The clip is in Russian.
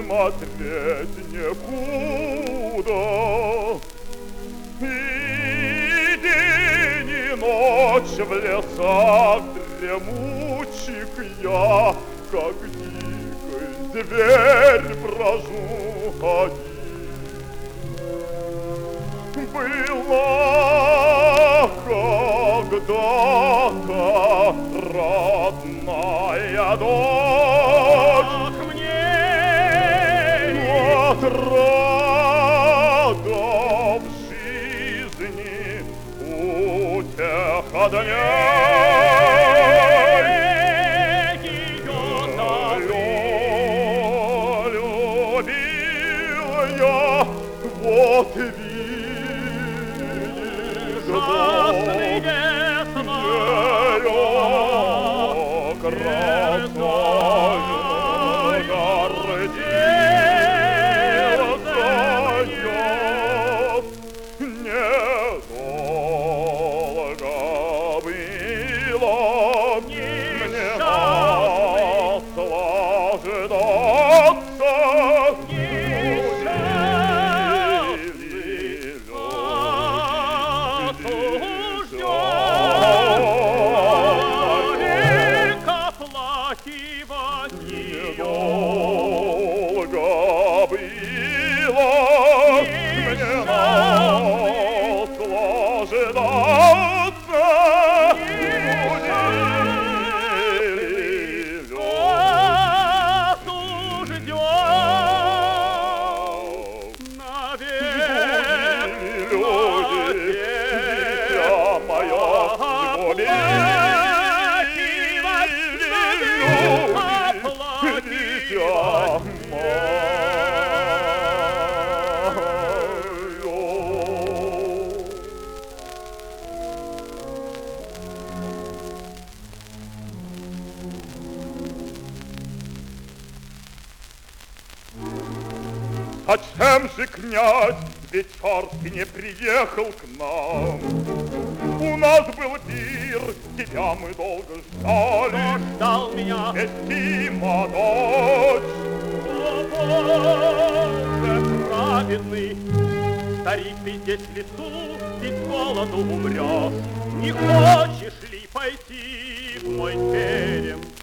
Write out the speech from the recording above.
смотреть некуда. И день, и ночь в лесах дремучих я, как дикий зверь, брожу один. Была когда-то родная дочь мне отрада в жизни утеха дней. Любил я, вот Красный весной красою гордился я. Недолго было мне наслаждаться. Недолго было мне наслаждаться. Зачем же князь Вечерский не приехал к нам? У нас был пир, тебя мы долго ждали. Кто ждал меня? Вестима дочь. О, Боже праведный, старик, ты здесь в лесу, ведь с голоду умрешь. Не хочешь ли пойти в мой терем?